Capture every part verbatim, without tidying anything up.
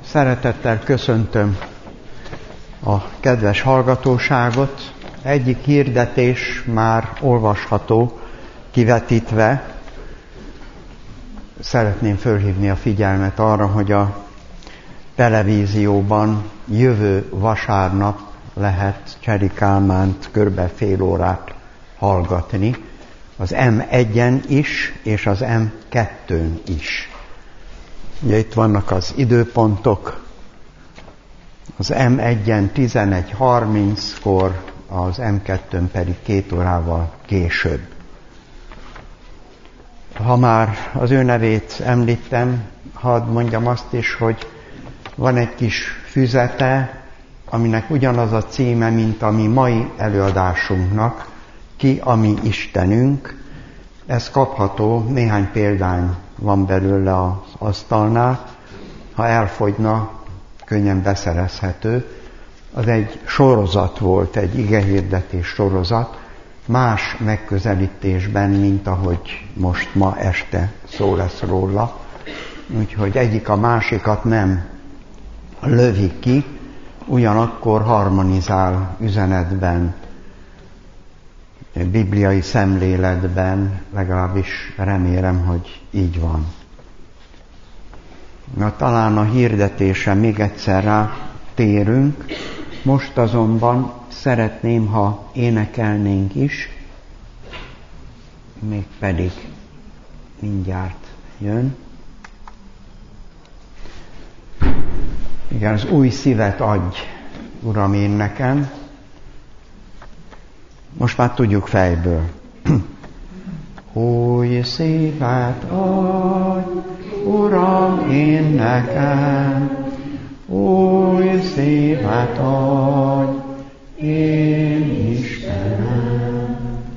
Szeretettel köszöntöm a kedves hallgatóságot. Egyik hirdetés már olvasható, kivetítve. Szeretném fölhívni a figyelmet arra, hogy a televízióban jövő vasárnap lehet Cseri Kálmánt körbe fél órát hallgatni, az em egyen is, és az em kettőn is. Ugye itt vannak az időpontok, az em egyen tizenegy harminckor, az em kettőn pedig két órával később. Ha már az ő nevét említem, hadd mondjam azt is, hogy van egy kis füzete, aminek ugyanaz a címe, mint a mi mai előadásunknak, Ki a mi Istenünk. Ez kapható, néhány példány van belőle az asztalnál. Ha elfogyna, könnyen beszerezhető. Az egy sorozat volt, egy igehirdetés sorozat, más megközelítésben, mint ahogy most ma este szó lesz róla. Úgyhogy egyik a másikat nem lövi ki, ugyanakkor harmonizál üzenetben, bibliai szemléletben, legalábbis remélem, hogy így van. Na, talán a hirdetésre még egyszer rá térünk, most azonban szeretném, ha énekelnénk is, mégpedig mindjárt jön. Igen, az új szívet adj, Uram, én nekem. Most már tudjuk fejből. Új szívet adj, Uram, én nekem. Új szívet adj, én Istenem.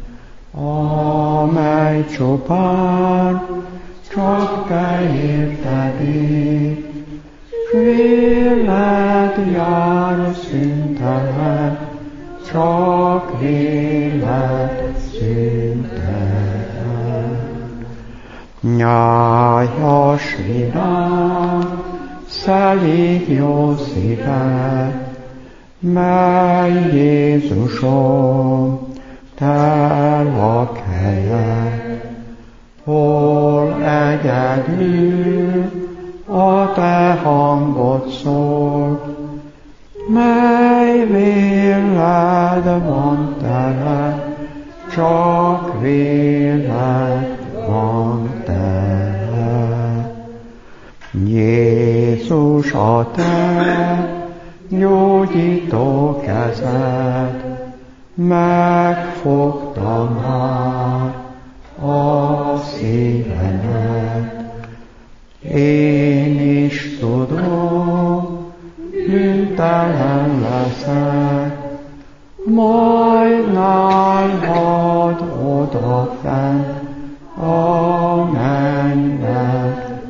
Amely csupán csak te érted én, s véled jár szüntelen, csak véled szüntelen. Nyájas vidám, szelíd jó szíved, mely Jézusom, te lakhelyed, hol egyedül a te hangod szól, mely véled van tele, csak véled van tele. Jézus, a te gyógyító kezed, megfogta már a szívemet. Én is tudom, bűntelen leszek, majd nálad odafenn, a mennyben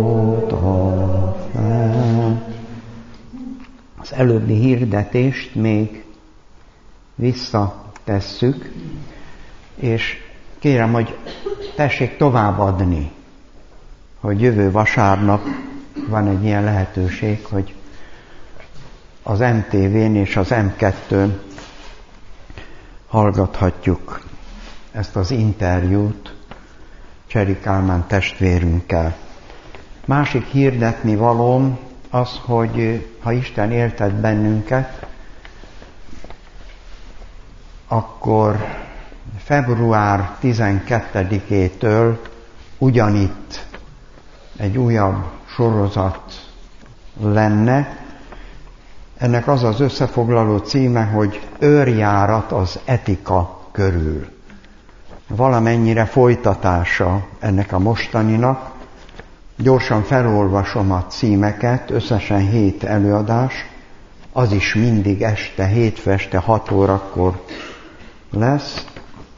odafenn. Az előbbi hirdetést még visszatesszük, és kérem, hogy tessék továbbadni, hogy jövő vasárnap van egy ilyen lehetőség, hogy az em té vén és az em kettőn hallgathatjuk ezt az interjút Cseri Kálmán testvérünkkel. Másik hirdetni valóm az, hogy ha Isten éltet bennünket, akkor február tizenkettedikétől ugyanitt egy újabb sorozat lenne. Ennek az az összefoglaló címe, hogy Őrjárat az etika körül. Valamennyire folytatása ennek a mostaninak. Gyorsan felolvasom a címeket, összesen hét előadás, az is mindig este, hétfő este hat órakor lesz.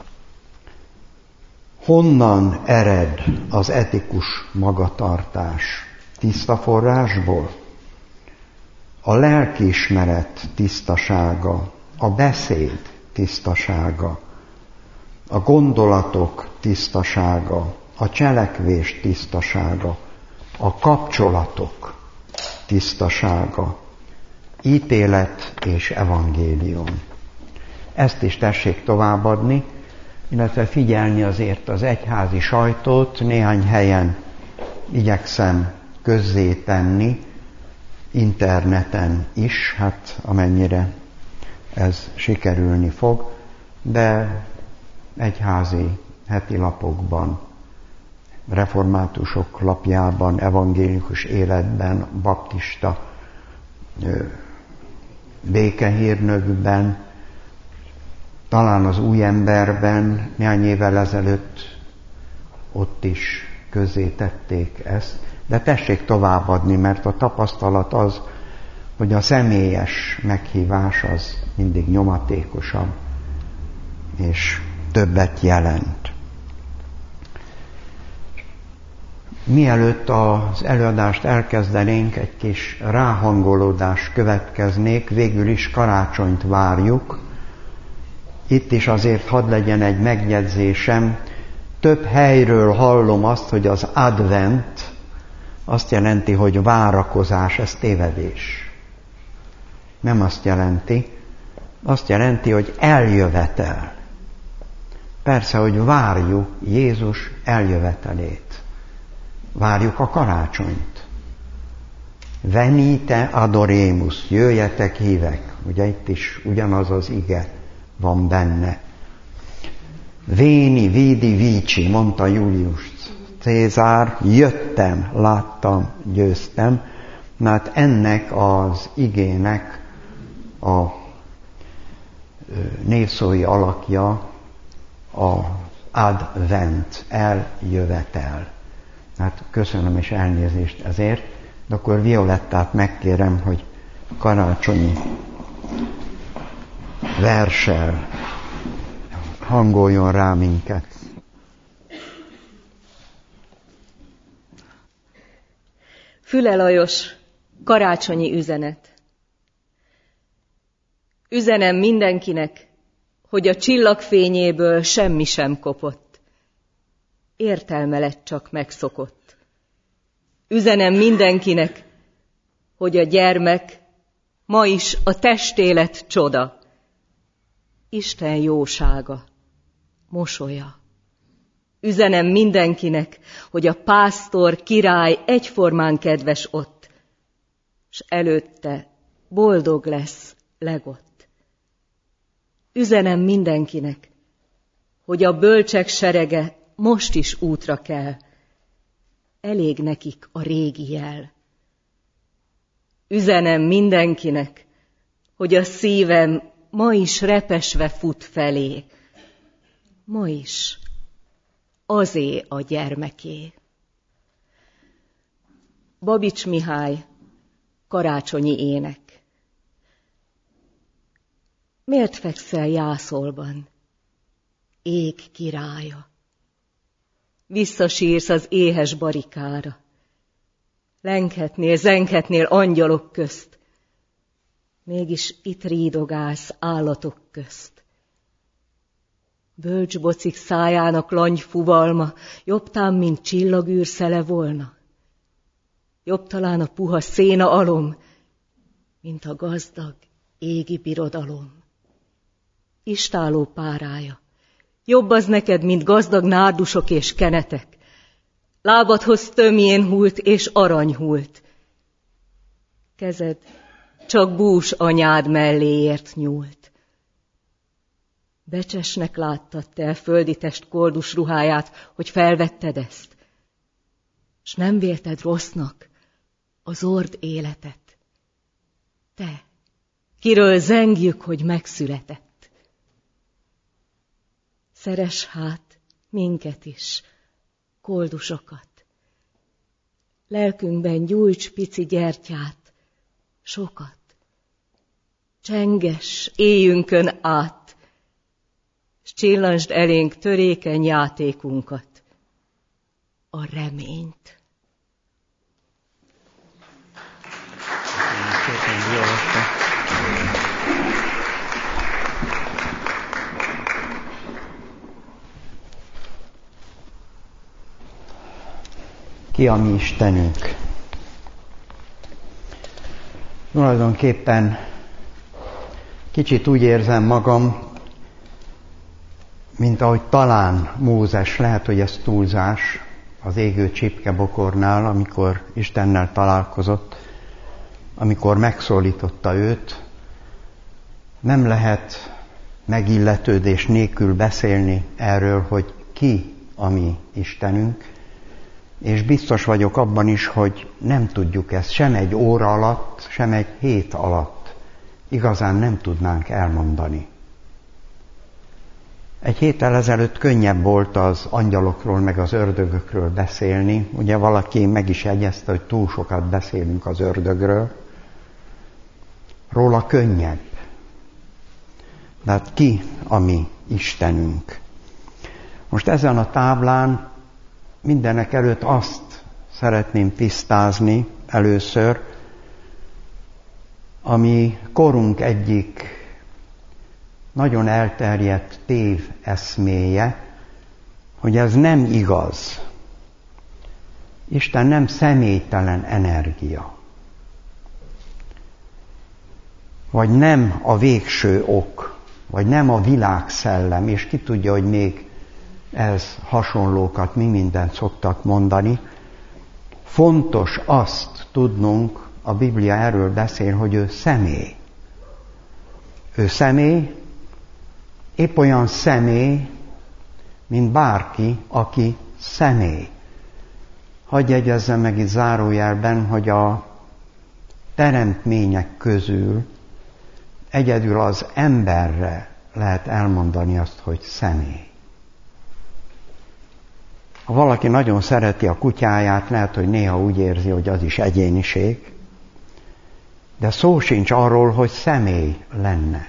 Honnan ered az etikus magatartás? Tiszta forrásból? A lelkiismeret tisztasága, a beszéd tisztasága, a gondolatok tisztasága, a cselekvés tisztasága, a kapcsolatok tisztasága. Ítélet és evangélium. Ezt is tessék továbbadni, illetve figyelni azért az egyházi sajtót. Néhány helyen igyekszem közzétenni, interneten is, hát amennyire ez sikerülni fog, de egyházi heti lapokban, reformátusok lapjában, evangélikus életben, baptista békehírnökben, talán az Új Emberben néhány évvel ezelőtt ott is közzétették ezt, de tessék továbbadni, mert a tapasztalat az, hogy a személyes meghívás az mindig nyomatékosabb, és többet jelent. Mielőtt az előadást elkezdenénk, egy kis ráhangolódás következnék, végül is karácsonyt várjuk. Itt is azért hadd legyen egy megjegyzésem, több helyről hallom azt, hogy az advent azt jelenti, hogy várakozás, ez tévedés. Nem azt jelenti, azt jelenti, hogy eljövetel. Persze, hogy várjuk Jézus eljövetelét. Várjuk a karácsonyt. Venite adoremus, jöjjetek hívek. Ugye itt is ugyanaz az ige van benne. Véni, vidi, vici, mondta Julius Cézár, jöttem, láttam, győztem. Mert ennek az igének a névszói alakja az advent, eljövetel. Hát köszönöm és elnézést ezért, de akkor Violettát megkérem, hogy karácsonyi verssel hangoljon rá minket. Füle Lajos, karácsonyi üzenet. Üzenem mindenkinek, hogy a csillagfényéből semmi sem kopott. Értelme lett csak megszokott. Üzenem mindenkinek, hogy a gyermek ma is a testélet csoda. Isten jósága, mosolya. Üzenem mindenkinek, hogy a pásztor király egyformán kedves ott, s előtte boldog lesz legott. Üzenem mindenkinek, hogy a bölcsek serege most is útra kell, elég nekik a régi jel. Üzenem mindenkinek, hogy a szívem ma is repesve fut felé, ma is azé a gyermeké. Babics Mihály, karácsonyi ének. Miért fekszel jászolban, ég királya? Visszasírsz az éhes barikára. Lenghetnél, zenghetnél angyalok közt, mégis itt rídogálsz állatok közt. Bölcsbocik szájának langy fuvalma jobbtán, mint csillagűr szele volna. Jobb talán a puha széna alom, mint a gazdag égi birodalom. Istálló párája, jobb az neked, mint gazdag nárdusok és kenetek. Lábadhoz tömjén hult és arany hult. Kezed csak bús anyád melléért nyúlt. Becsesnek láttad te a földi test koldus ruháját, hogy felvetted ezt, s nem vélted rossznak az ord életet. Te, kiről zengjük, hogy megszületett. Szeress hát minket is, koldusokat. Lelkünkben gyújts pici gyertyát, sokat. Csenges éjünkön át, s csillansd elénk törékeny játékunkat, a reményt. Ki a mi Istenünk? Tulajdonképpen kicsit úgy érzem magam, mint ahogy talán Mózes, lehet, hogy ez túlzás, az égő csipkebokornál, amikor Istennel találkozott, amikor megszólította őt, nem lehet megilletődés nélkül beszélni erről, hogy ki a mi Istenünk, és biztos vagyok abban is, hogy nem tudjuk ezt sem egy óra alatt, sem egy hét alatt igazán nem tudnánk elmondani. Egy héttel ezelőtt könnyebb volt az angyalokról, meg az ördögökről beszélni. Ugye valaki meg is jegyezte, hogy túl sokat beszélünk az ördögről. Róla könnyebb. De hát ki a mi Istenünk? Most ezen a táblán mindenek előtt azt szeretném tisztázni először, ami korunk egyik nagyon elterjedt tév eszméje, hogy ez nem igaz. Isten nem személytelen energia. Vagy nem a végső ok, vagy nem a világszellem, és ki tudja, hogy még ez hasonlókat mi mindent szoktak mondani. Fontos azt tudnunk, a Biblia erről beszél, hogy ő személy. Ő személy, épp olyan személy, mint bárki, aki személy. Hadd jegyezzem meg itt zárójelben, hogy a teremtmények közül egyedül az emberre lehet elmondani azt, hogy személy. Ha valaki nagyon szereti a kutyáját, lehet, hogy néha úgy érzi, hogy az is egyéniség, de szó sincs arról, hogy személy lenne.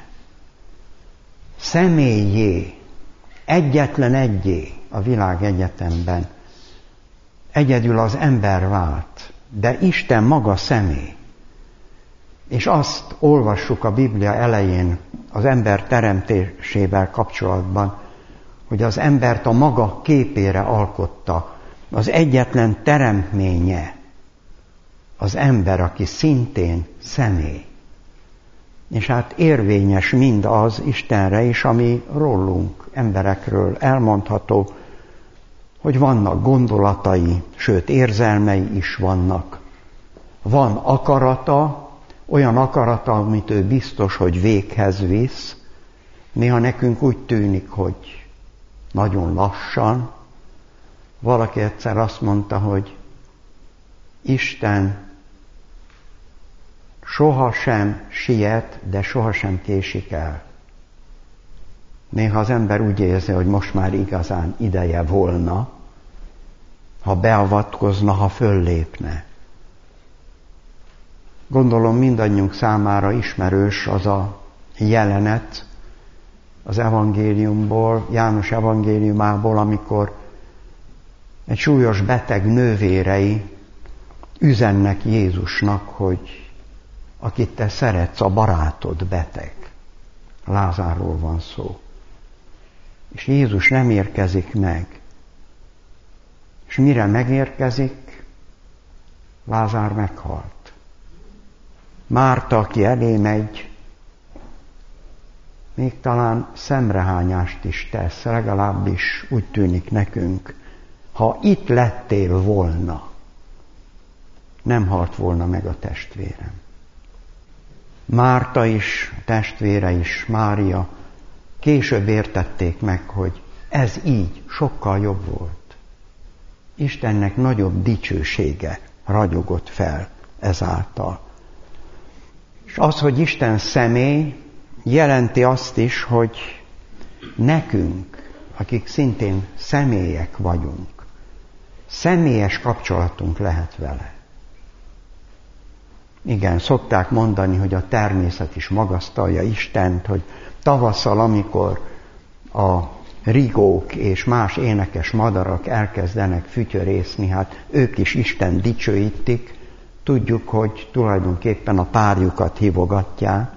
Személyé, egyetlen egyé a világ egyetemben egyedül az ember vált, de Isten maga személy. És azt olvassuk a Biblia elején az ember teremtésével kapcsolatban, hogy az embert a maga képére alkotta, az egyetlen teremtménye az ember, aki szintén személy. És hát érvényes mind az Istenre is, ami rólunk, emberekről elmondható, hogy vannak gondolatai, sőt érzelmei is vannak. Van akarata, olyan akarata, amit ő biztos, hogy véghez visz. Néha nekünk úgy tűnik, hogy nagyon lassan. Valaki egyszer azt mondta, hogy Isten sohasem siet, de sohasem késik el. Néha az ember úgy érzi, hogy most már igazán ideje volna, ha beavatkozna, ha föllépne. Gondolom mindannyiunk számára ismerős az a jelenet az evangéliumból, János evangéliumából, amikor egy súlyos beteg nővérei üzennek Jézusnak, hogy akit te szeretsz, a barátod beteg. Lázárról van szó. És Jézus nem érkezik meg. És mire megérkezik, Lázár meghalt. Márta, aki elé megy, még talán szemrehányást is tesz, legalábbis úgy tűnik nekünk, ha itt lettél volna, nem halt volna meg a testvérem. Márta is, testvére is, Mária később értették meg, hogy ez így sokkal jobb volt. Istennek nagyobb dicsősége ragyogott fel ezáltal. És az, hogy Isten személy, jelenti azt is, hogy nekünk, akik szintén személyek vagyunk, személyes kapcsolatunk lehet vele. Igen, szokták mondani, hogy a természet is magasztalja Istent, hogy tavasszal, amikor a rigók és más énekes madarak elkezdenek fütyörészni, hát ők is Isten dicsőítik, tudjuk, hogy tulajdonképpen a párjukat hívogatják.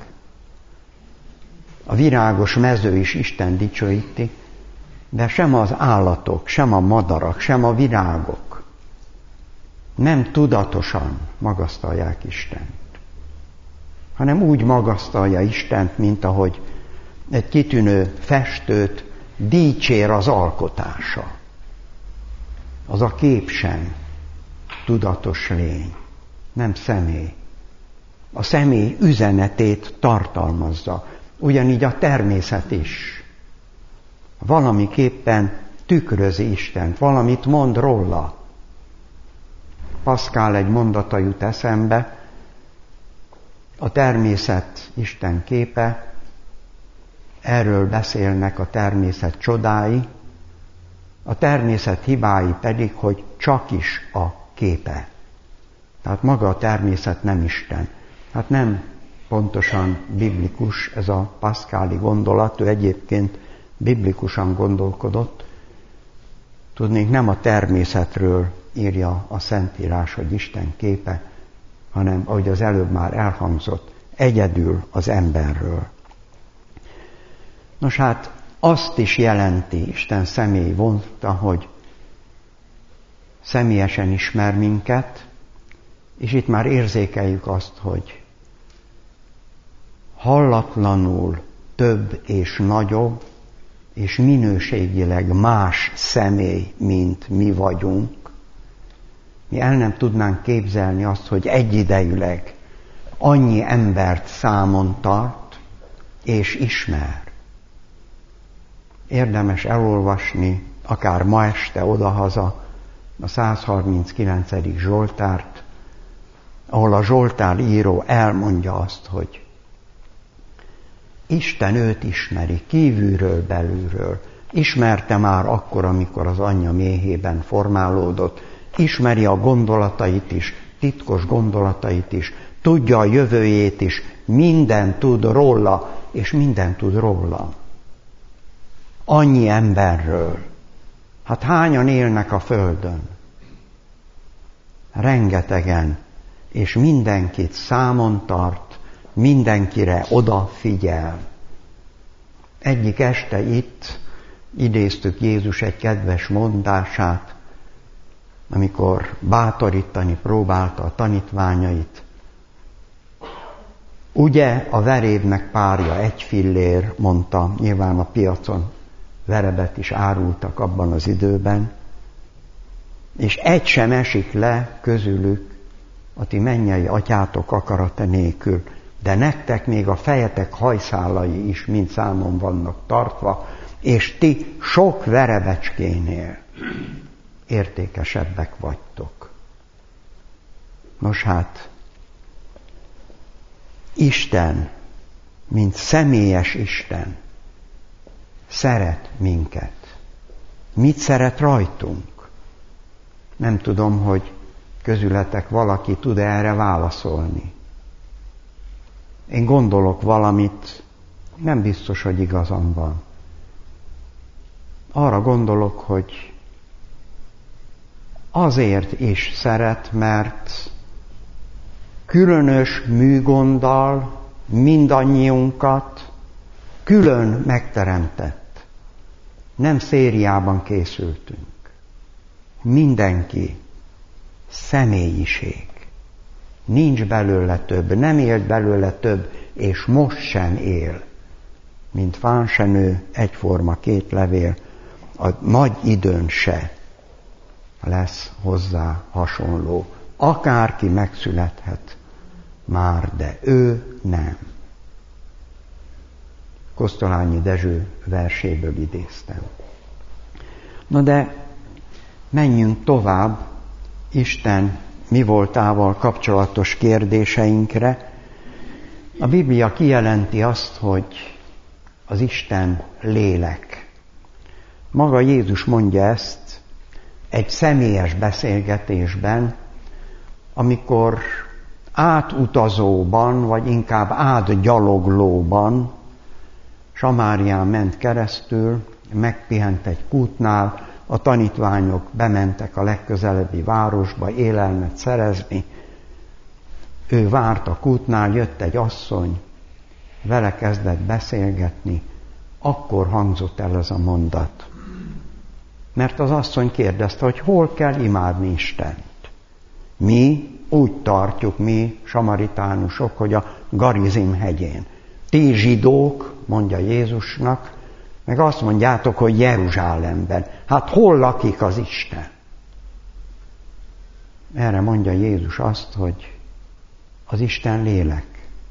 A virágos mező is Isten dicsőíti, de sem az állatok, sem a madarak, sem a virágok nem tudatosan magasztalják Istent. hanem úgy magasztalja Istent, mint ahogy egy kitűnő festőt dicsér az alkotása. Az a kép sem tudatos lény, nem személy. A személy üzenetét tartalmazza. Ugyanígy a természet is. Valamiképpen tükrözi Istent, valamit mond róla. Pascal egy mondata jut eszembe, a természet Isten képe, erről beszélnek a természet csodái, a természet hibái pedig, hogy csak is a képe. Tehát maga a természet nem Isten. Hát nem pontosan biblikus ez a pascali gondolat, ő egyébként biblikusan gondolkodott. Tudnék, nem a természetről írja a Szentírás, hogy Isten képe, hanem, ahogy az előbb már elhangzott, egyedül az emberről. Nos hát, azt is jelenti Isten személy vonta, hogy személyesen ismer minket, és itt már érzékeljük azt, hogy hallatlanul több és nagyobb, és minőségileg más személy, mint mi vagyunk. Mi el nem tudnánk képzelni azt, hogy egyidejűleg annyi embert számon tart, és ismer. Érdemes elolvasni, akár ma este odahaza, a száz harminckilencedik Zsoltárt, ahol a Zsoltár író elmondja azt, hogy Isten őt ismeri, kívülről, belülről. Ismerte már akkor, amikor az anyja méhében formálódott. Ismeri a gondolatait is, titkos gondolatait is, tudja a jövőjét is, minden tud róla, és minden tud róla. Annyi emberről. Hát hányan élnek a földön? Rengetegen, és mindenkit számon tart, mindenkire odafigyel. Egyik este itt idéztük Jézus egy kedves mondását, amikor bátorítani próbálta a tanítványait. Ugye a verévnek párja egy fillér, mondta, nyilván a piacon verebet is árultak abban az időben, és egy sem esik le közülük a ti mennyei atyátok akarata nélkül, de nektek még a fejetek hajszálai is mind számon vannak tartva, és ti sok verebecskénél értékesebbek vagytok. Nos hát, Isten, mint személyes Isten, szeret minket. Mit szeret rajtunk? Nem tudom, hogy közületek valaki tud erre válaszolni. Én gondolok valamit, nem biztos, hogy igazam van. Arra gondolok, hogy azért is szeret, mert különös műgonddal mindannyiunkat külön megteremtett. Nem szériában készültünk. Mindenki személyiség. Nincs belőle több, nem élt belőle több, és most sem él. Mint fán se nő, egyforma két levél, a nagy időn se lesz hozzá hasonló. Akárki megszülethet már, de ő nem. Kosztolányi Dezső verséből idéztem. Na de menjünk tovább Isten mi voltával kapcsolatos kérdéseinkre. A Biblia kijelenti azt, hogy az Isten lélek. Maga Jézus mondja ezt egy személyes beszélgetésben, amikor átutazóban, vagy inkább átgyaloglóban Samárián ment keresztül, megpihent egy kútnál, a tanítványok bementek a legközelebbi városba élelmet szerezni. Ő várt a kútnál, jött egy asszony, vele kezdett beszélgetni, akkor hangzott el ez a mondat. Mert az asszony kérdezte, hogy hol kell imádni Istent. Mi Úgy tartjuk mi, samaritánusok, hogy a Garizim hegyén. Ti zsidók, mondja Jézusnak, meg azt mondjátok, hogy Jeruzsálemben. Hát hol lakik az Isten? Erre mondja Jézus azt, hogy az Isten lélek.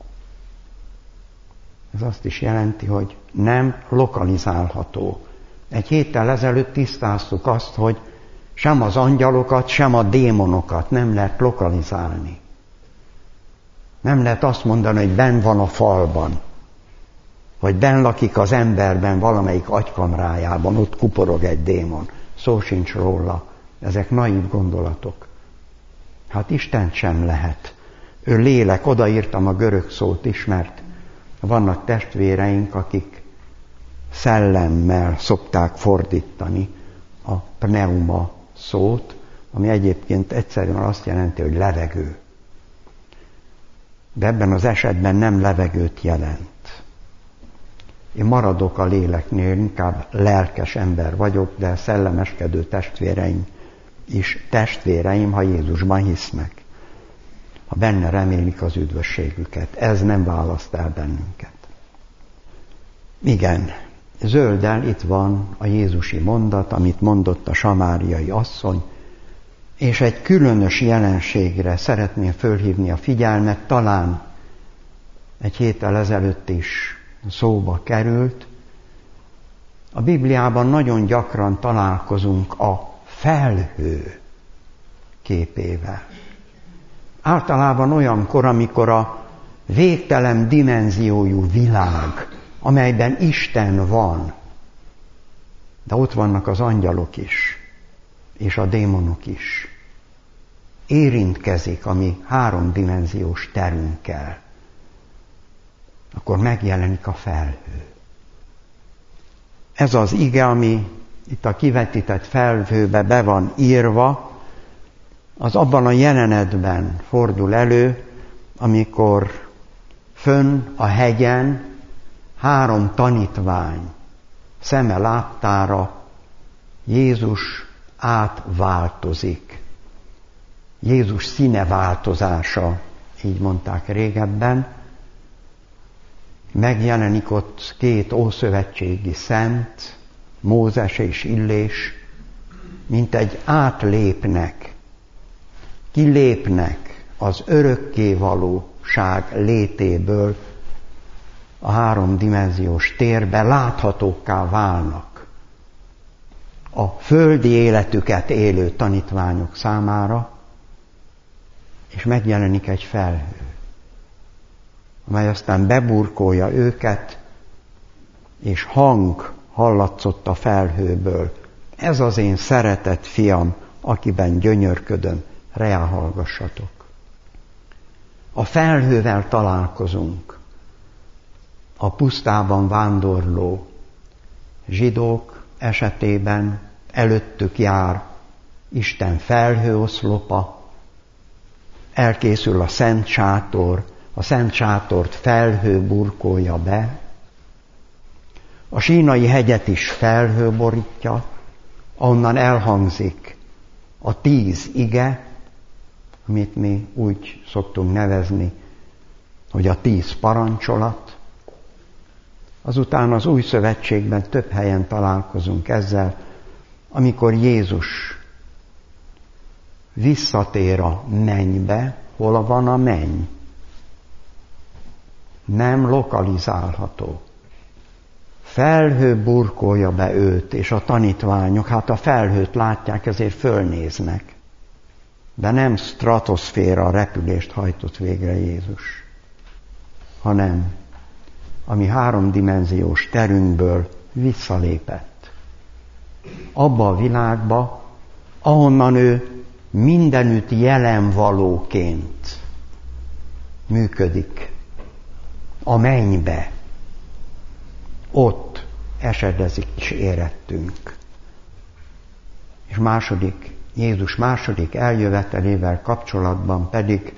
Ez azt is jelenti, hogy nem lokalizálható. Egy héttel ezelőtt tisztáztuk azt, hogy sem az angyalokat, sem a démonokat nem lehet lokalizálni. Nem lehet azt mondani, hogy benn van a falban, vagy benn lakik az emberben valamelyik agykamrájában, ott kuporog egy démon. Szó sincs róla. Ezek naív gondolatok. Hát Istent sem lehet. Ő lélek, odaírtam a görög szót is, mert vannak testvéreink, akik szellemmel szokták fordítani a pneuma szót, ami egyébként egyszerűen azt jelenti, hogy levegő. De ebben az esetben nem levegőt jelent. Én maradok a léleknél, inkább lelkes ember vagyok, de szellemeskedő testvéreim is testvéreim, ha Jézusban hisznek. Ha benne remélik az üdvösségüket. Ez nem választ el bennünket. Igen, zölden itt van a jézusi mondat, amit mondott a samáriai asszony, és egy különös jelenségre szeretném fölhívni a figyelmet, talán egy héttel ezelőtt is szóba került. A Bibliában nagyon gyakran találkozunk a felhő képével. Általában olyankor, amikor a végtelen dimenziójú világ, amelyben Isten van, de ott vannak az angyalok is, és a démonok is, érintkezik a mi háromdimenziós terünkkel, akkor megjelenik a felhő. Ez az ige, ami itt a kivetített felhőbe be van írva, az abban a jelenetben fordul elő, amikor fönn a hegyen három tanítvány szeme láttára Jézus átváltozik. Jézus színe változása, így mondták régebben. Megjelenik ott két ószövetségi szent, Mózes és Illés, mint egy átlépnek, kilépnek az örökkévalóság létéből a háromdimenziós térbe, láthatókká válnak a földi életüket élő tanítványok számára, és megjelenik egy felhő, amely aztán beburkolja őket, és hang hallatszott a felhőből. Ez az én szeretett fiam, akiben gyönyörködöm, reá hallgassatok. A felhővel találkozunk. A pusztában vándorló zsidók esetében előttük jár Isten felhőoszlopa, elkészül a szent sátor, a szent sátort felhő burkolja be, a Sínai hegyet is felhő borítja, ahonnan elhangzik a tíz ige, amit mi úgy szoktunk nevezni, hogy a tíz parancsolat. Azután az Új Szövetségben több helyen találkozunk ezzel, amikor Jézus visszatér a mennybe. Hol van a menny? Nem lokalizálható. Felhő burkolja be őt, és a tanítványok, hát a felhőt látják, ezért fölnéznek. De nem stratoszféra repülést hajtott végre Jézus, hanem a mi háromdimenziós terünkből visszalépett. Abba a világba, ahonnan ő mindenütt jelenvalóként működik. A mennybe. Ott esedezik és érettünk. És második, Jézus második eljövetelével kapcsolatban pedig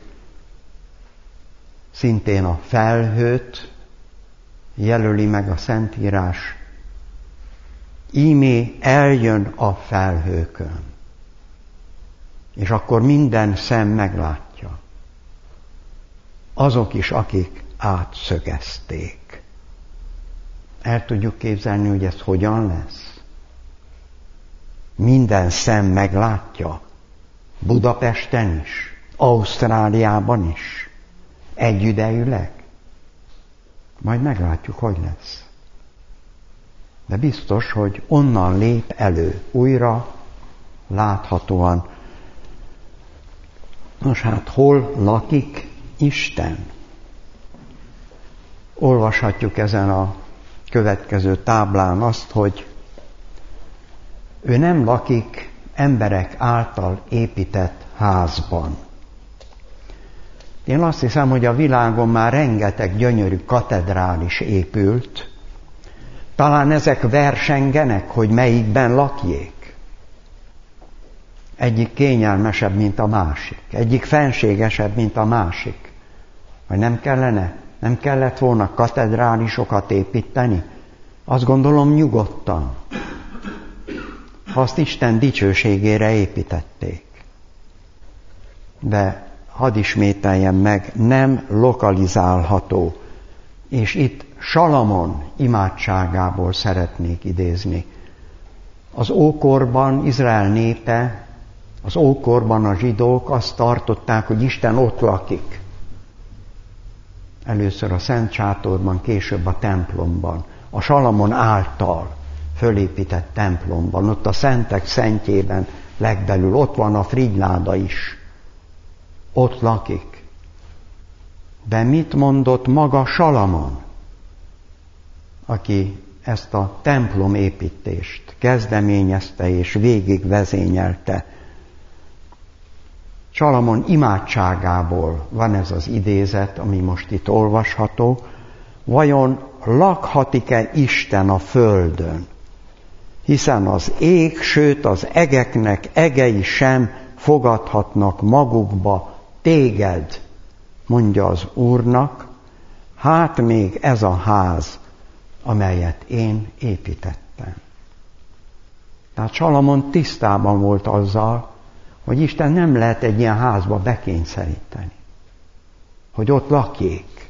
szintén a felhőt jelöli meg a Szentírás. Ímé eljön a felhőkön. És akkor minden szem meglátja. azok is, akik átszögezték. El tudjuk képzelni, hogy ez hogyan lesz? Minden szem meglátja, Budapesten is, Ausztráliában is, egyidejűleg. Majd meglátjuk, hogy lesz. De biztos, hogy onnan lép elő újra, láthatóan. Nos hát, hol lakik Isten? Olvashatjuk ezen a következő táblán azt, hogy ő nem lakik emberek által épített házban. Én azt hiszem, hogy a világon már rengeteg gyönyörű katedrális épült. Talán ezek versengenek, hogy melyikben lakjék. Egyik kényelmesebb, mint a másik. Egyik fenségesebb, mint a másik. Vagy nem kellene? Nem kellett volna katedrálisokat építeni? Azt gondolom nyugodtan. Ha azt Isten dicsőségére építették. De hadd ismételjem meg, nem lokalizálható. És itt Salamon imádságából szeretnék idézni. Az ókorban Izrael népe, az ókorban a zsidók azt tartották, hogy Isten ott lakik. Először a Szent Sátorban, később a templomban. A Salamon által fölépített templomban, ott a szentek szentjében legbelül, ott van a frigyláda is. Ott lakik. De mit mondott maga Salamon, aki ezt a templomépítést kezdeményezte és végig vezényelte? Salamon imádságából van ez az idézet, ami most itt olvasható. Vajon lakhatik-e Isten a földön? Hiszen az ég, sőt az egeknek egei sem fogadhatnak magukba téged, mondja az Úrnak, hát még ez a ház, amelyet én építettem. Tehát Salamon tisztában volt azzal, hogy Isten nem lehet egy ilyen házba bekényszeríteni, hogy ott lakjék.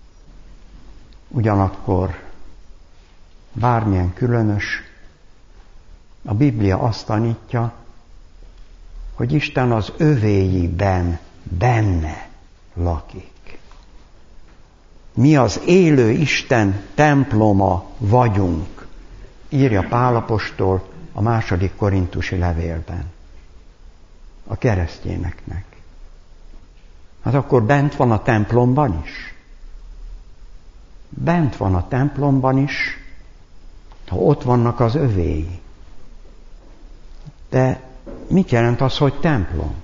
Ugyanakkor bármilyen különös, a Biblia azt tanítja, hogy Isten az övéiben benne lakik. Mi az élő Isten temploma vagyunk, írja Pál apostol a második korintusi levélben. A keresztényeknek. Hát akkor bent van a templomban is. Bent van a templomban is, ha ott vannak az övéi. De mit jelent az, hogy templom?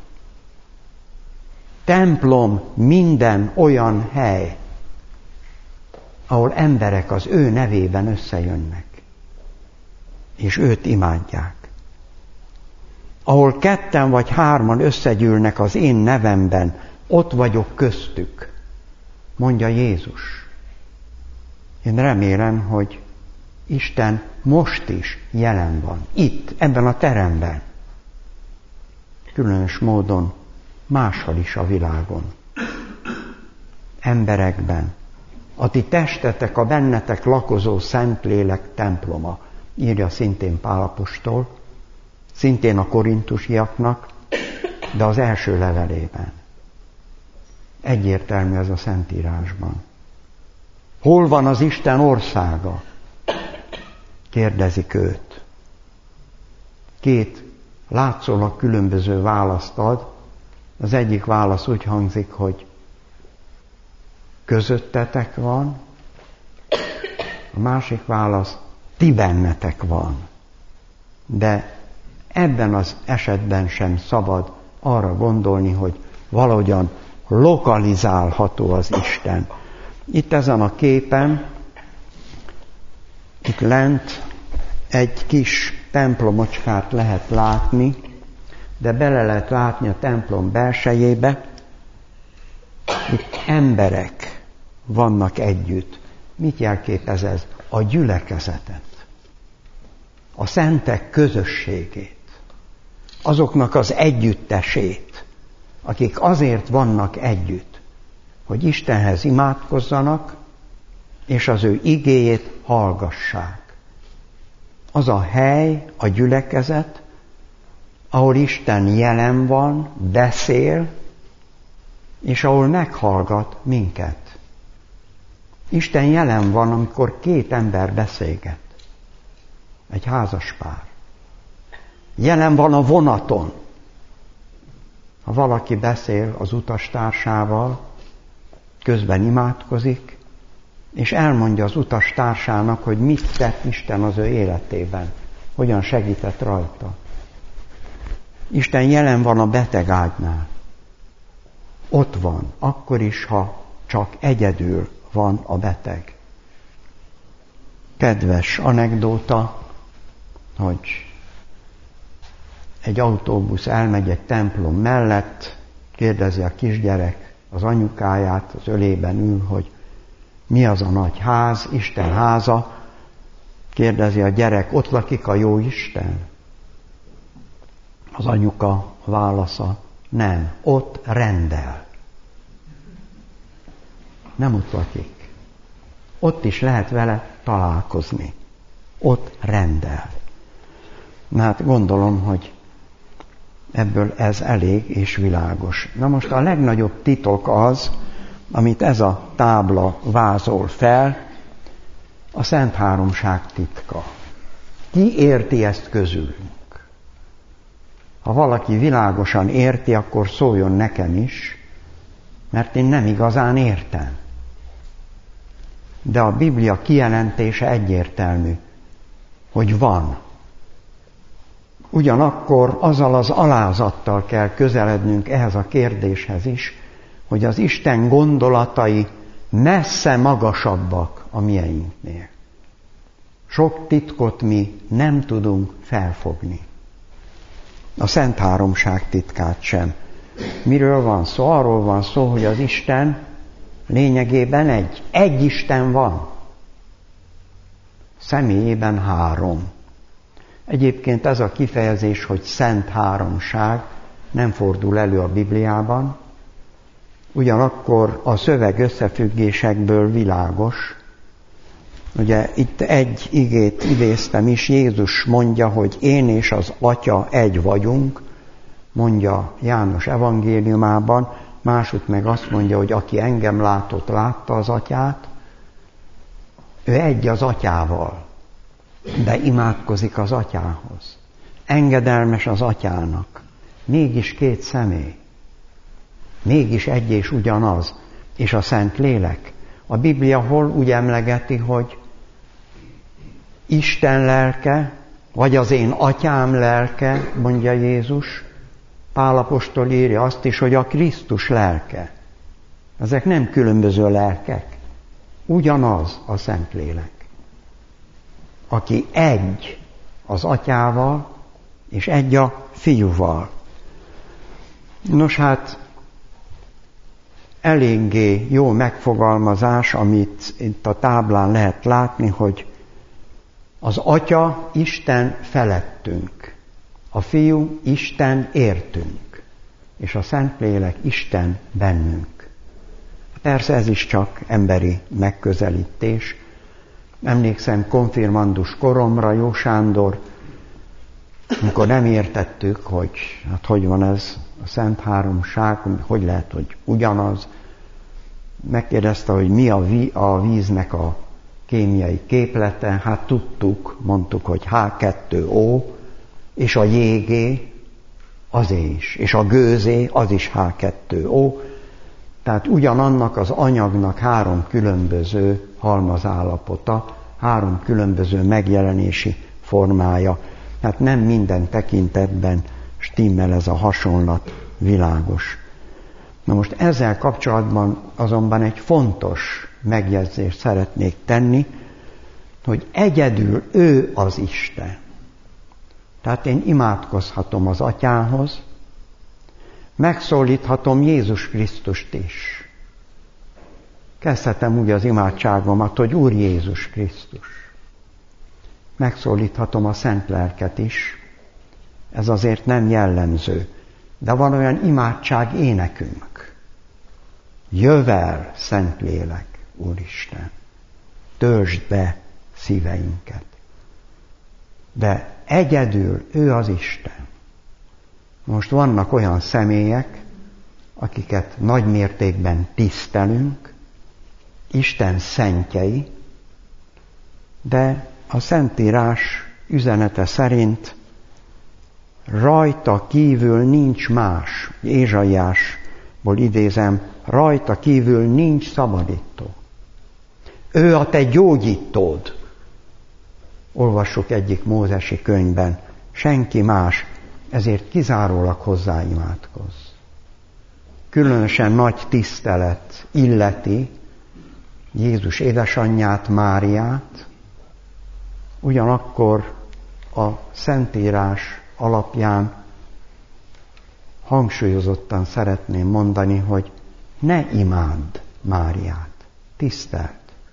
Templom minden olyan hely, ahol emberek az ő nevében összejönnek, és őt imádják. Ahol ketten vagy hárman összegyűlnek az én nevemben, ott vagyok köztük, mondja Jézus. Én remélem, hogy Isten most is jelen van, itt, ebben a teremben. Különös módon máshol is a világon. Emberekben. A ti testetek a bennetek lakozó Szentlélek temploma, írja szintén Pál apostol, szintén a korintusiaknak, de az első levelében. Egyértelmű ez a Szentírásban. Hol van az Isten országa? Kérdezik őt. Két látszólag különböző választ ad. Az egyik válasz úgy hangzik, hogy közöttetek van, a másik válasz, ti bennetek van. De ebben az esetben sem szabad arra gondolni, hogy valahogyan lokalizálható az Isten. Itt ezen a képen, itt lent egy kis templomocskát lehet látni, de bele lehet látni a templom belsejébe. Itt emberek vannak együtt. Mit jelképez ez? A gyülekezetet. A szentek közösségét. Azoknak az együttesét, akik azért vannak együtt, hogy Istenhez imádkozzanak, és az ő igéjét hallgassák. Az a hely, a gyülekezet, ahol Isten jelen van, beszél, és ahol meghallgat minket. Isten jelen van, amikor két ember beszélget. Egy házaspár. Jelen van a vonaton. Ha valaki beszél az utastársával, közben imádkozik, és elmondja az utastársának, hogy mit tett Isten az ő életében, hogyan segített rajta. Isten jelen van a beteg ágynál. Ott van, akkor is, ha csak egyedül van a beteg. Kedves anekdóta, hogy egy autóbusz elmegy egy templom mellett, kérdezi a kisgyerek az anyukáját, az ölében ül, hogy mi az a nagy ház, Isten háza. Kérdezi a gyerek, ott lakik a jó Isten? Az anyuka válasza, nem, ott rendel. Nem ott lakik. Ott is lehet vele találkozni. Ott rendel. Na hát gondolom, hogy ebből ez elég és világos. Na most a legnagyobb titok az, amit ez a tábla vázol fel, a Szent Háromság titka. Ki érti ezt közülünk? Ha valaki világosan érti, akkor szóljon nekem is, mert én nem igazán értem. De a Biblia kijelentése egyértelmű, hogy van. Ugyanakkor azzal az alázattal kell közelednünk ehhez a kérdéshez is, hogy az Isten gondolatai messze magasabbak a mieinknél. Sok titkot mi nem tudunk felfogni. A Szent Háromság titkát sem. Miről van szó? Arról van szó, hogy az Isten lényegében egy. Egy Isten van. Személyében három. Egyébként ez a kifejezés, hogy Szent Háromság nem fordul elő a Bibliában, ugyanakkor a szöveg összefüggésekből világos. Ugye itt egy igét idéztem is, Jézus mondja, hogy én és az Atya egy vagyunk, mondja János evangéliumában, másút meg azt mondja, hogy aki engem látott, látta az Atyát. Ő egy az Atyával, de imádkozik az Atyához. Engedelmes az Atyának. Mégis két személy. Mégis egy és ugyanaz. És a Szent Lélek. A Biblia hol úgy emlegeti, hogy Isten lelke, vagy az én Atyám lelke, mondja Jézus. Pál apostol írja azt is, hogy a Krisztus lelke. Ezek nem különböző lelkek. Ugyanaz a Szentlélek. Aki egy az Atyával, és egy a Fiúval. Nos hát, eléggé jó megfogalmazás, amit itt a táblán lehet látni, hogy az Atya Isten felettünk, a Fiú Isten értünk, és a Szentlélek Isten bennünk. Persze ez is csak emberi megközelítés. Emlékszem konfirmandus koromra, Jó Sándor, amikor nem értettük, hogy hát hogy van ez a Szent Háromság, hogy lehet, hogy ugyanaz. Megkérdezte, hogy mi a, ví, a víznek a kémiai képlete. Hát tudtuk, mondtuk, hogy há kettő ó, és a jégé az is, és a gőzé az is há kettő ó. Tehát ugyanannak az anyagnak három különböző halmazállapota, három különböző megjelenési formája. Hát nem minden tekintetben stimmel ez a hasonlat, világos. Na most ezzel kapcsolatban azonban egy fontos megjegyzést szeretnék tenni, hogy egyedül ő az Isten. Tehát én imádkozhatom az Atyához, megszólíthatom Jézus Krisztust is. Kezdhetem úgy az imádságomat, hogy Úr Jézus Krisztus. Megszólíthatom a Szent Lelket is. Ez azért nem jellemző. De van olyan imádság énekünk, jövel, Szentlélek, Úristen, töltsd be szíveinket. De egyedül ő az Isten. Most vannak olyan személyek, akiket nagy mértékben tisztelünk, Isten szentjei, de a Szentírás üzenete szerint rajta kívül nincs más. Ézsaiásból idézem, rajta kívül nincs szabadító. Ő a te gyógyítód. Olvassuk egyik mózesi könyvben, senki más, ezért kizárólag hozzá imádkozz. Különösen nagy tisztelet illeti Jézus édesanyját, Máriát, ugyanakkor a Szentírás alapján hangsúlyozottan szeretném mondani, hogy ne imádd Máriát, tiszteld.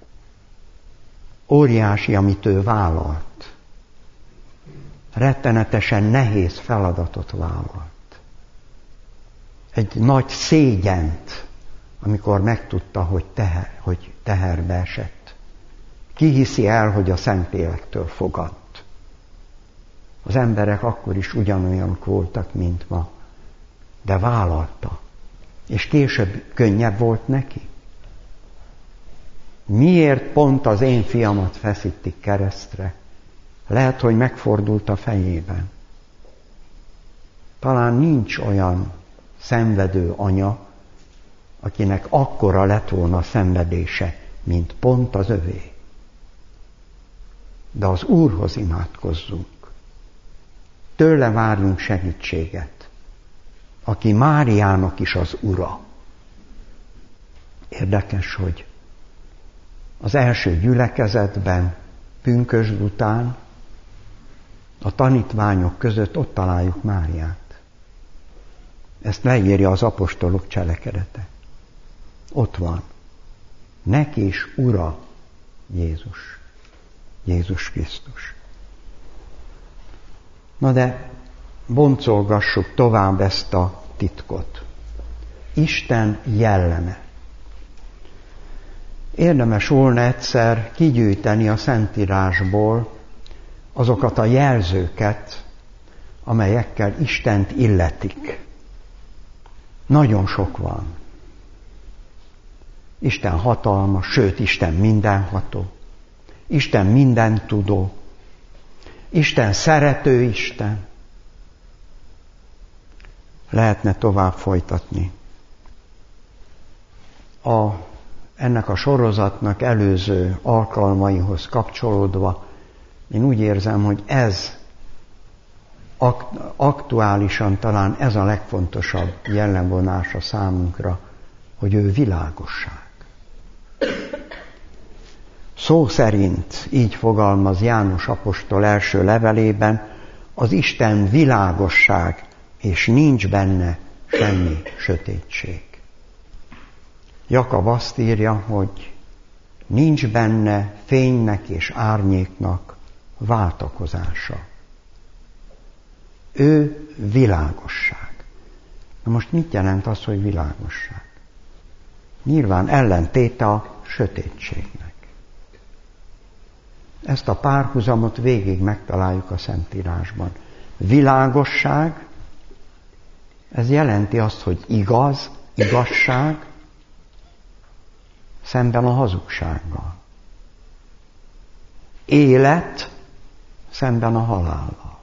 Óriási, amit ő vállalt. Rettenetesen nehéz feladatot vállalt. Egy nagy szégyent, amikor megtudta, hogy, teher, hogy teherbe esett. Ki hiszi el, hogy a Szentlélektől fogadt? Az emberek akkor is ugyanolyanok voltak, mint ma. De vállalta. És később könnyebb volt neki. Miért pont az én fiamat feszítik keresztre? Lehet, hogy megfordult a fejében. Talán nincs olyan szenvedő anya, akinek akkora lett volna a szenvedése, mint pont az övé. De az Úrhoz imádkozzunk. Tőle várjunk segítséget, aki Máriának is az ura. Érdekes, hogy az első gyülekezetben, pünkösd után a tanítványok között ott találjuk Máriát. Ezt leírja az apostolok cselekedete. Ott van. Neki is ura Jézus. Jézus Krisztus. Na de boncolgassuk tovább ezt a titkot. Isten jelleme. Érdemes volna egyszer kigyűjteni a Szentírásból azokat a jelzőket, amelyekkel Istent illetik. Nagyon sok van. Isten hatalmas, sőt, Isten mindenható. Isten mindentudó. Isten szerető Isten. Lehetne tovább folytatni. A, ennek a sorozatnak előző alkalmaihoz kapcsolódva én úgy érzem, hogy ez aktuálisan talán ez a legfontosabb jellemvonása számunkra, hogy ő világosság. Szó szerint így fogalmaz János apostol első levelében, az Isten világosság, és nincs benne semmi sötétség. Jakab azt írja, hogy nincs benne fénynek és árnyéknak váltakozása. Ő világosság. Na most mit jelent az, hogy világosság? Nyilván ellentéte a sötétségnek. Ezt a párhuzamot végig megtaláljuk a Szentírásban. Világosság, ez jelenti azt, hogy igaz, igazság, szemben a hazugsággal. Élet, szemben a halállal.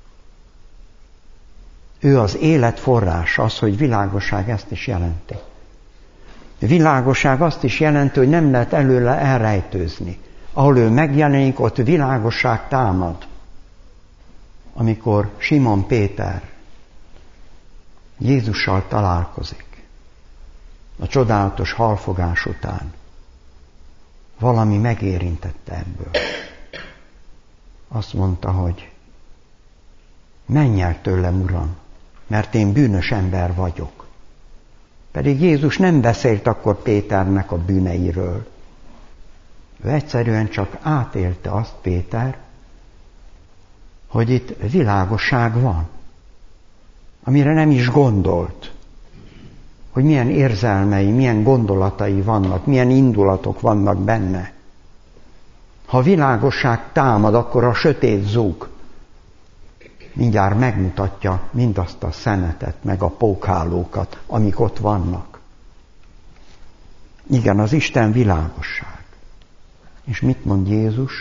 Ő az élet forrása, az, hogy világosság ezt is jelenti. Világosság azt is jelenti, hogy nem lehet előle elrejtőzni. Ahol ő megjelenik, ott világosság támad. Amikor Simon Péter Jézussal találkozik, a csodálatos halfogás után, valami megérintette ebből. Azt mondta, hogy menj el tőlem, Uram, mert én bűnös ember vagyok. Pedig Jézus nem beszélt akkor Péternek a bűneiről. Ő egyszerűen csak átélte azt, Péter, hogy itt világosság van, amire nem is gondolt. hogy milyen érzelmei, milyen gondolatai vannak, milyen indulatok vannak benne. Ha a világosság támad, akkor a sötét zúg mindjárt megmutatja mindazt a szemetet, meg a pókhálókat, amik ott vannak. Igen, az Isten világosság. És mit mond Jézus?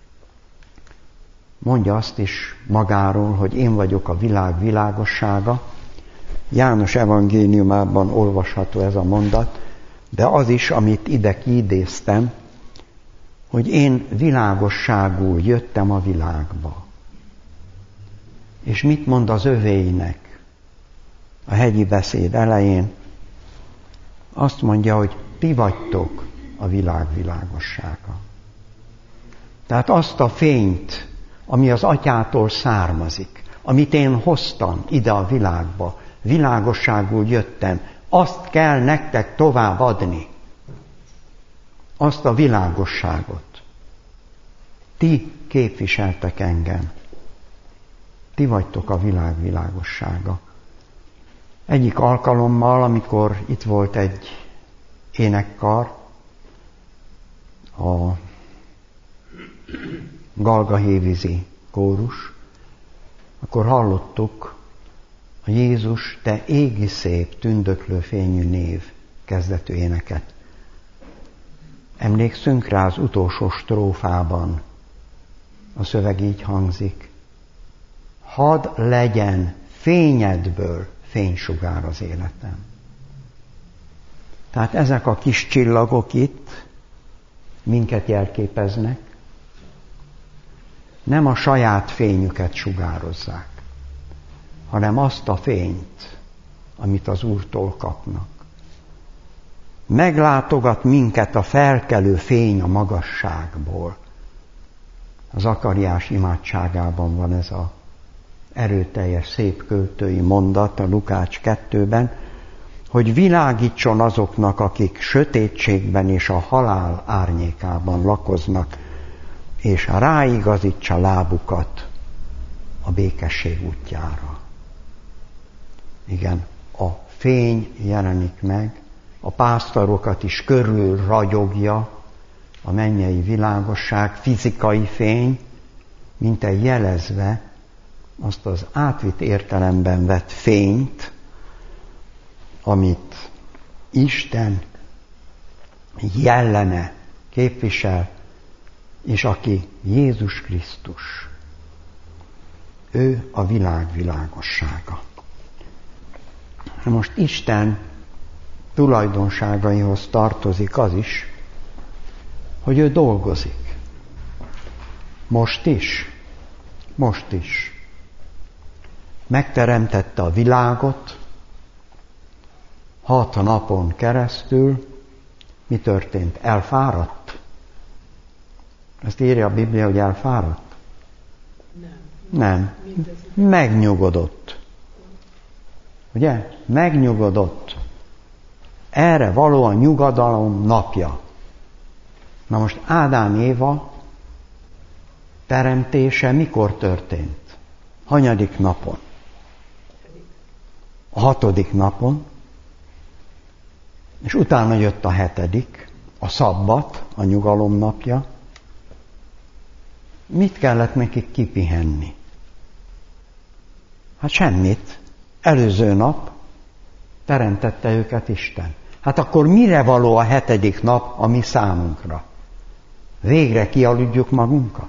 Mondja azt is magáról, hogy én vagyok a világ világossága. János evangéliumában olvasható ez a mondat, de az is, amit ide kiidéztem, hogy én világosságul jöttem a világba. És mit mond az övéinek a hegyi beszéd elején? Azt mondja, hogy ti vagytok a világ világossága. Tehát azt a fényt, ami az Atyától származik, amit én hoztam ide a világba, világosságul jöttem, azt kell nektek tovább adni. Azt a világosságot. Ti képviseltek engem. Ti vagytok a világ világossága. Egyik alkalommal, amikor itt volt egy énekkar, a Galgahévízi kórus, akkor hallottuk a Jézus, te égi szép, tündöklő fényű név kezdetű éneket. Emlékszünk rá, az utolsó strófában a szöveg így hangzik. Hadd legyen fényedből fénysugár az életem. Tehát ezek a kis csillagok itt minket jelképeznek, nem a saját fényüket sugározzák, hanem azt a fényt, amit az Úrtól kapnak. Meglátogat minket a felkelő fény a magasságból. Az Zakariás imádságában van ez a erőteljes, szép költői mondat a Lukács kettőben, hogy világítson azoknak, akik sötétségben és a halál árnyékában lakoznak, és ráigazítsa lábukat a békesség útjára. Igen, a fény jelenik meg, a pásztorokat is körül ragyogja a mennyei világosság, fizikai fény, mint egy jelezve azt az átvitt értelemben vett fényt, amit Isten jelleme képvisel, és aki Jézus Krisztus. Ő a világ világossága. Most Isten tulajdonságaihoz tartozik az is, hogy ő dolgozik. Most is. Most is. Megteremtette a világot, hat napon keresztül. Mi történt? Elfáradt? Ezt írja a Biblia, hogy elfáradt? Nem. Nem. Megnyugodott. Ugye? Megnyugodott. Erre való a nyugodalom napja. Na most Ádám Éva teremtése mikor történt? Hanyadik napon? A hatodik napon. És utána jött a hetedik, a szabbat, a nyugalom napja. Mit kellett nekik kipihenni? Hát semmit. Előző nap teremtette őket Isten. Hát akkor mire való a hetedik nap a mi számunkra? Végre kialudjuk magunkat?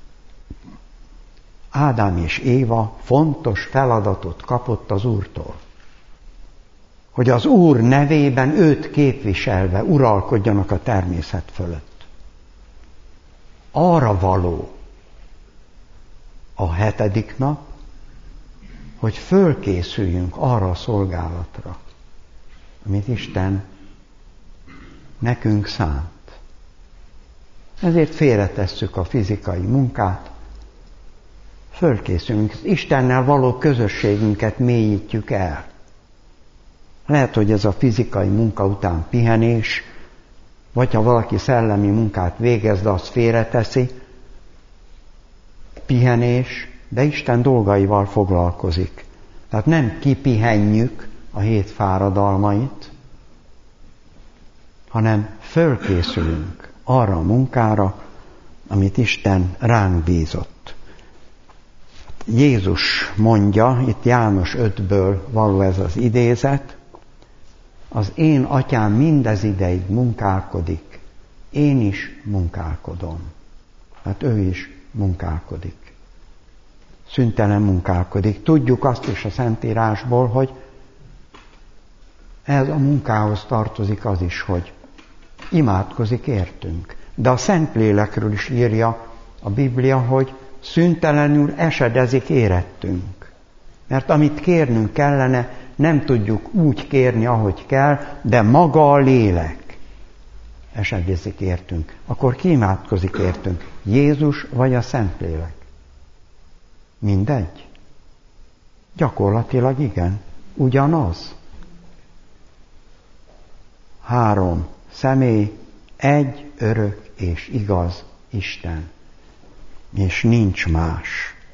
Ádám és Éva fontos feladatot kapott az Úrtól. Hogy az Úr nevében őt képviselve uralkodjanak a természet fölött. Arra való a hetedik nap, hogy fölkészüljünk arra a szolgálatra, amit Isten nekünk szánt. Ezért félretesszük a fizikai munkát, fölkészülünk, Istennel való közösségünket mélyítjük el. Lehet, hogy ez a fizikai munka után pihenés, vagy ha valaki szellemi munkát végez, de azt félreteszi, pihenés, de Isten dolgaival foglalkozik. Tehát nem kipihenjük a hét fáradalmait, hanem fölkészülünk arra a munkára, amit Isten ránk bízott. Jézus mondja, itt János ötből való ez az idézet, az én atyám mindez ideig munkálkodik, én is munkálkodom. Hát ő is munkálkodik. Szüntelen munkálkodik. Tudjuk azt is a Szentírásból, hogy ez a munkához tartozik az is, hogy imádkozik értünk. De a Szentlélekről is írja a Biblia, hogy szüntelenül esedezik érettünk. Mert amit kérnünk kellene, nem tudjuk úgy kérni, ahogy kell, de maga a lélek esedezik értünk. Akkor ki imádkozik értünk? Jézus vagy a Szentlélek? Mindegy? Gyakorlatilag igen. Ugyanaz. Három személy, egy örök és igaz Isten. És nincs más.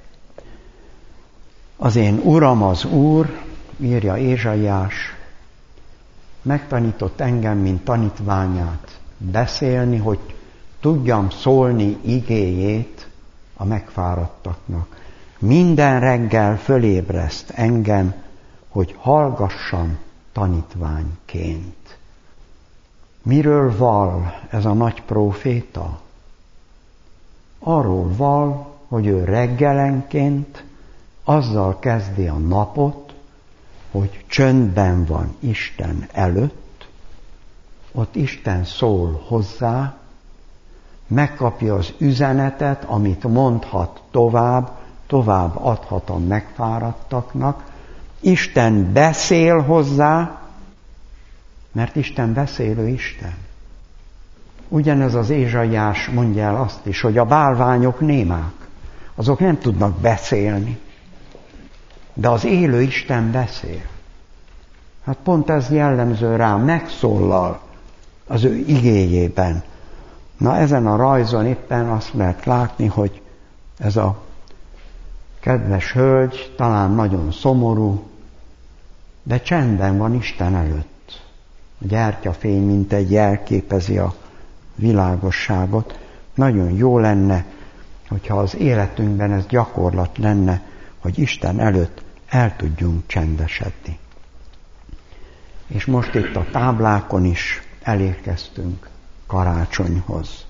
Az én Uram az Úr, írja Ézsaiás, megtanított engem, mint tanítványát beszélni, hogy tudjam szólni igéjét a megfáradtaknak. Minden reggel fölébreszt engem, hogy hallgassam tanítványként. Miről val ez a nagy próféta? Arról val, hogy ő reggelenként azzal kezdi a napot, hogy csöndben van Isten előtt, ott Isten szól hozzá, megkapja az üzenetet, amit mondhat tovább, tovább adhat a megfáradtaknak. Isten beszél hozzá, mert Isten beszélő Isten. Ugyanez az Ézsaiás mondja el azt is, hogy a bálványok némák, azok nem tudnak beszélni, de az élő Isten beszél. Hát pont ez jellemző rá, megszólal az ő igéjében. Na ezen a rajzon éppen azt lehet látni, hogy ez a kedves hölgy talán nagyon szomorú, de csendben van Isten előtt. A gyertyafény mint egy jelképezi a világosságot. Nagyon jó lenne, hogyha az életünkben ez gyakorlat lenne, hogy Isten előtt el tudjunk csendesedni. És most itt a táblákon is elérkeztünk karácsonyhoz.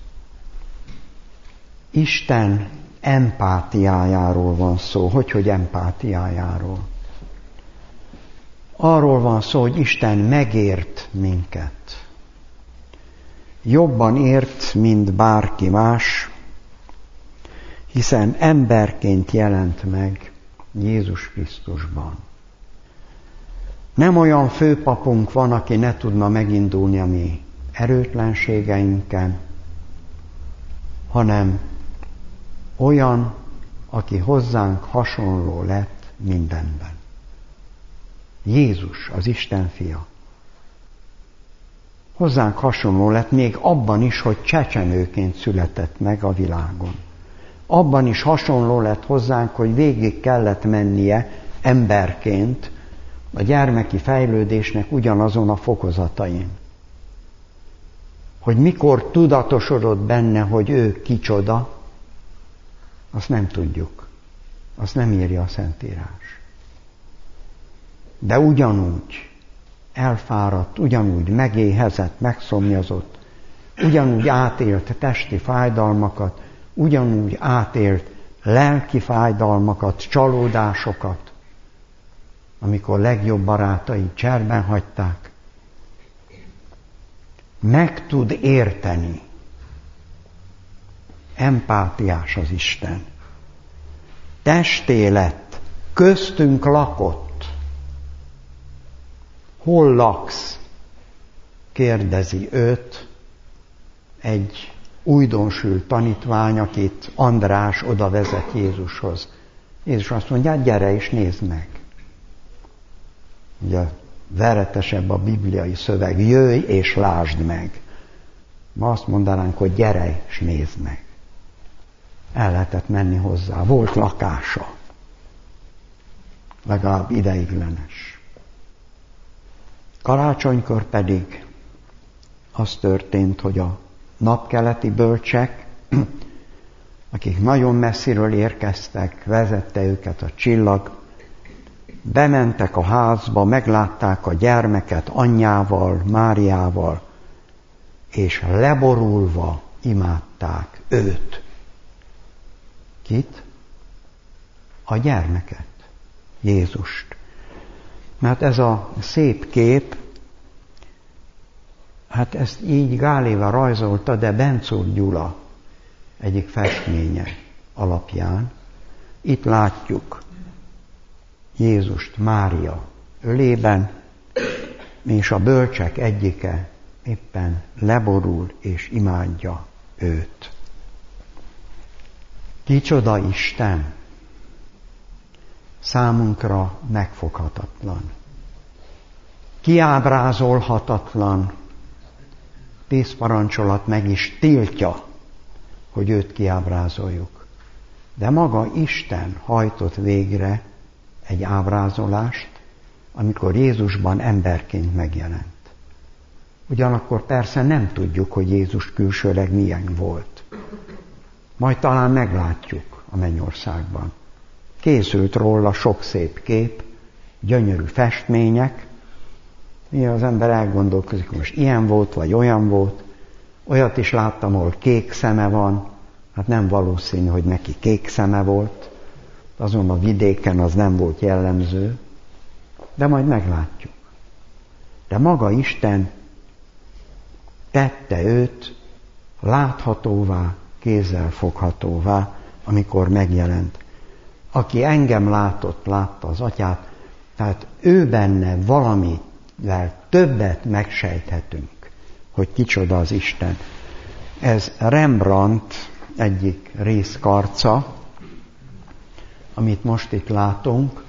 Isten empátiájáról van szó. Hogy, hogy empátiájáról? Arról van szó, hogy Isten megért minket. Jobban ért, mint bárki más, hiszen emberként jelent meg Jézus Krisztusban. Nem olyan főpapunk van, aki ne tudna megindulni a mi erőtlenségeinken, hanem olyan, aki hozzánk hasonló lett mindenben. Jézus, az Isten fia. Hozzánk hasonló lett még abban is, hogy csecsemőként született meg a világon. Abban is hasonló lett hozzánk, hogy végig kellett mennie emberként a gyermeki fejlődésnek ugyanazon a fokozatain. Hogy mikor tudatosodott benne, hogy ő kicsoda, azt nem tudjuk. Azt nem írja a Szentírás. De ugyanúgy elfáradt, ugyanúgy megéhezett, megszomjazott, ugyanúgy átélt testi fájdalmakat, ugyanúgy átélt lelki fájdalmakat, csalódásokat, amikor legjobb barátai cserben hagyták. Meg tud érteni. Empátiás az Isten. Testé lett, köztünk lakott. Hol laksz? Kérdezi őt egy újdonsült tanítvány, akit András oda vezet Jézushoz. Jézus azt mondja, gyere és nézd meg. Ugye veretesebb a bibliai szöveg, jöjj és lásd meg. Ma azt mondanánk, hogy gyere és nézd meg. El lehetett menni hozzá, volt lakása. Legalább ideiglenes. Karácsonykor pedig az történt, hogy a napkeleti bölcsek, akik nagyon messziről érkeztek, vezette őket a csillag, bementek a házba, meglátták a gyermeket anyjával, Máriával, és leborulva imádták őt. Kit? A gyermeket, Jézust. Mert ez a szép kép, hát ezt így Gáléva rajzolta, de Bencúr Gyula egyik festménye alapján. Itt látjuk Jézust Mária ölében, és a bölcsek egyike éppen leborul és imádja őt. Kicsoda Isten! Számunkra megfoghatatlan, kiábrázolhatatlan. Tíz parancsolat meg is tiltja, hogy őt kiábrázoljuk. De maga Isten hajtott végre egy ábrázolást, amikor Jézusban emberként megjelent. Ugyanakkor persze nem tudjuk, hogy Jézus külsőleg milyen volt. Majd talán meglátjuk a mennyországban. Készült róla sok szép kép, gyönyörű festmények. Néha az ember elgondolkozik, hogy most ilyen volt, vagy olyan volt. Olyat is láttam, ahol kék szeme van. Hát nem valószínű, hogy neki kék szeme volt. Azon a vidéken az nem volt jellemző. De majd meglátjuk. De maga Isten tette őt láthatóvá, kézzel foghatóvá, amikor megjelent. Aki engem látott, látta az Atyát, tehát ő benne valamivel többet megsejthetünk, hogy kicsoda az Isten. Ez Rembrandt egyik részkarca, amit most itt látunk.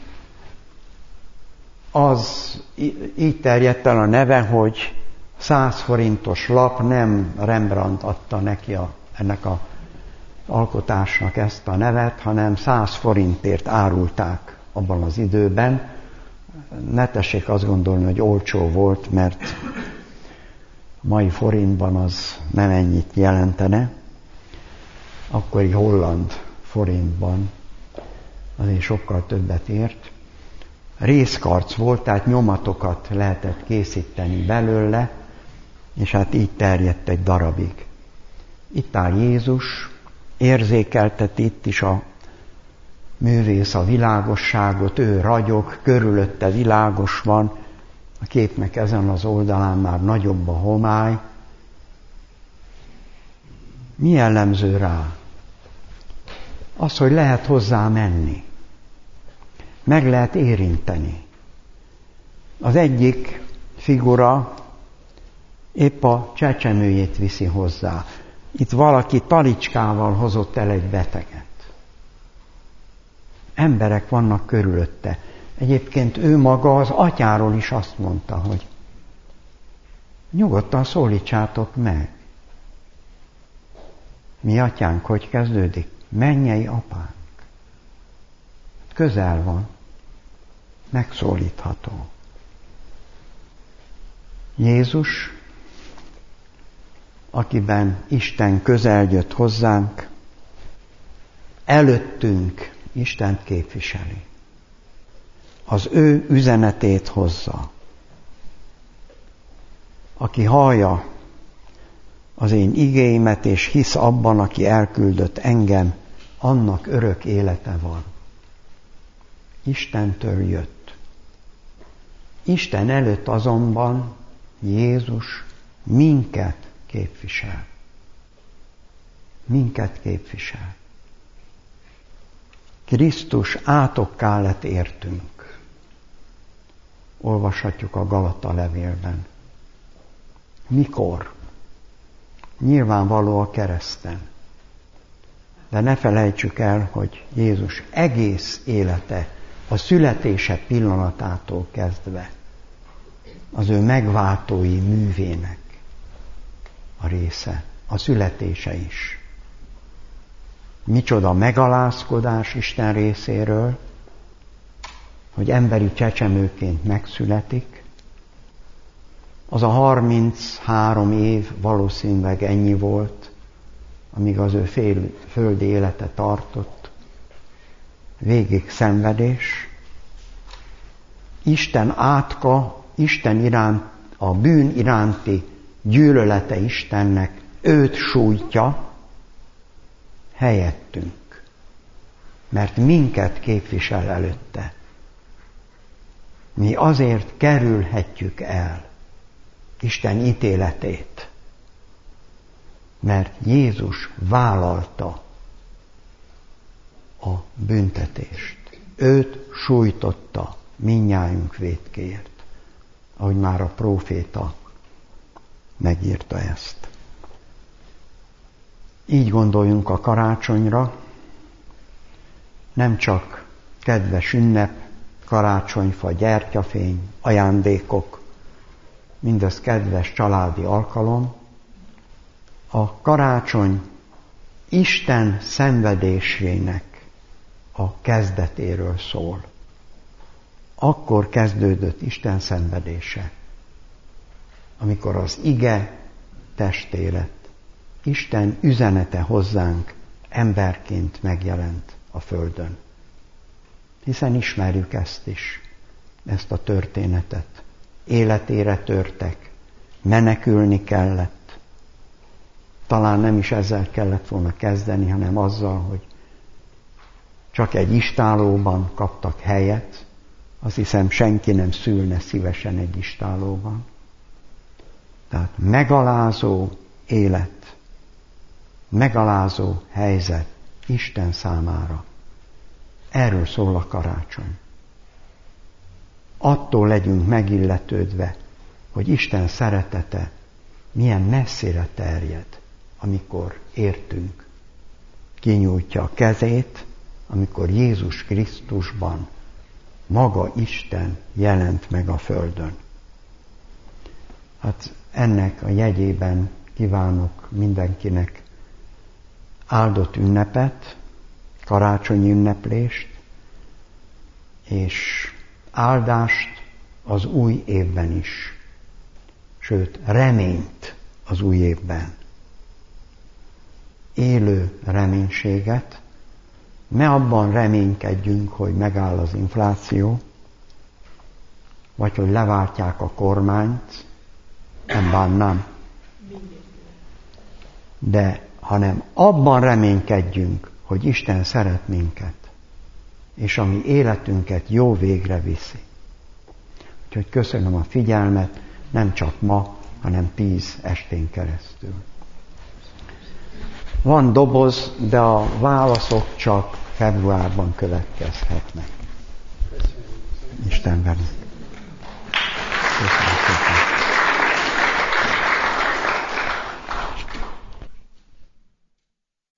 Az így terjedt el a neve, hogy száz forintos lap, nem Rembrandt adta neki a, ennek a alkotásnak ezt a nevet, hanem száz forintért árulták abban az időben. Ne tessék azt gondolni, hogy olcsó volt, mert mai forintban az nem ennyit jelentene. Akkori holland forintban azért sokkal többet ért. Részkarc volt, tehát nyomatokat lehetett készíteni belőle, és hát így terjedt egy darabig. Itt áll Jézus, érzékelteti itt is a művész a világosságot, ő ragyog, körülötte világos van, a képnek ezen az oldalán már nagyobb a homály. Mi jellemző rá? Az, hogy lehet hozzá menni. Meg lehet érinteni. Az egyik figura épp a csecsemőjét viszi hozzá. Itt valaki talicskával hozott el egy beteget. Emberek vannak körülötte. Egyébként ő maga az Atyáról is azt mondta, hogy nyugodtan szólítsátok meg. Mi Atyánk, hogy kezdődik? Mennyei Apánk. Közel van. Megszólítható. Jézus, akiben Isten közel jött hozzánk, előttünk Istent képviseli. Az ő üzenetét hozza. Aki hallja az én igéimet, és hisz abban, aki elküldött engem, annak örök élete van. Istentől jött. Isten előtt azonban Jézus minket képvisel. Minket képvisel. Krisztus átokká lett értünk. Olvashatjuk a Galata levélben. Mikor? Nyilvánvaló a kereszten. De ne felejtsük el, hogy Jézus egész élete, a születése pillanatától kezdve az ő megváltói művének a része, a születése is. Micsoda megalázkodás Isten részéről, hogy emberi csecsemőként megszületik, Az a harminchárom év valószínűleg ennyi volt, amíg az ő fél, földi élete tartott. Végig szenvedés. Isten átka, Isten iránt, a bűn iránti gyűlölete Istennek őt sújtja helyettünk, mert minket képvisel előtte. Mi azért kerülhetjük el Isten ítéletét, mert Jézus vállalta a büntetést. Őt sújtotta mindnyájunk vétkéért, ahogy már a próféta megírta ezt. Így gondoljunk a karácsonyra, nem csak kedves ünnep, karácsonyfa, gyertyafény, ajándékok, mindez kedves családi alkalom. A karácsony Isten szenvedésének a kezdetéről szól. Akkor kezdődött Isten szenvedése, amikor az ige testé lett. Isten üzenete hozzánk emberként megjelent a földön. Hiszen ismerjük ezt is, ezt a történetet. Életére törtek, menekülni kellett. Talán nem is ezzel kellett volna kezdeni, hanem azzal, hogy csak egy istálóban kaptak helyet. Azt hiszem, senki nem szülne szívesen egy istálóban. Tehát megalázó élet, megalázó helyzet Isten számára. Erről szól a karácsony. Attól legyünk megilletődve, hogy Isten szeretete milyen messzire terjed, amikor értünk. Kinyújtja a kezét, amikor Jézus Krisztusban maga Isten jelent meg a földön. Hát ennek a jegyében kívánok mindenkinek áldott ünnepet, karácsonyi ünneplést, és áldást az új évben is. Sőt, reményt az új évben. Élő reménységet, ne abban reménykedjünk, hogy megáll az infláció, vagy hogy leváltják a kormányt, nem bánnám. De hanem abban reménykedjünk, hogy Isten szeret minket, és a mi életünket jó végre viszi. Úgyhogy köszönöm a figyelmet, nem csak ma, hanem tíz estén keresztül. Van doboz, de a válaszok csak februárban következhetnek. Isten velünk.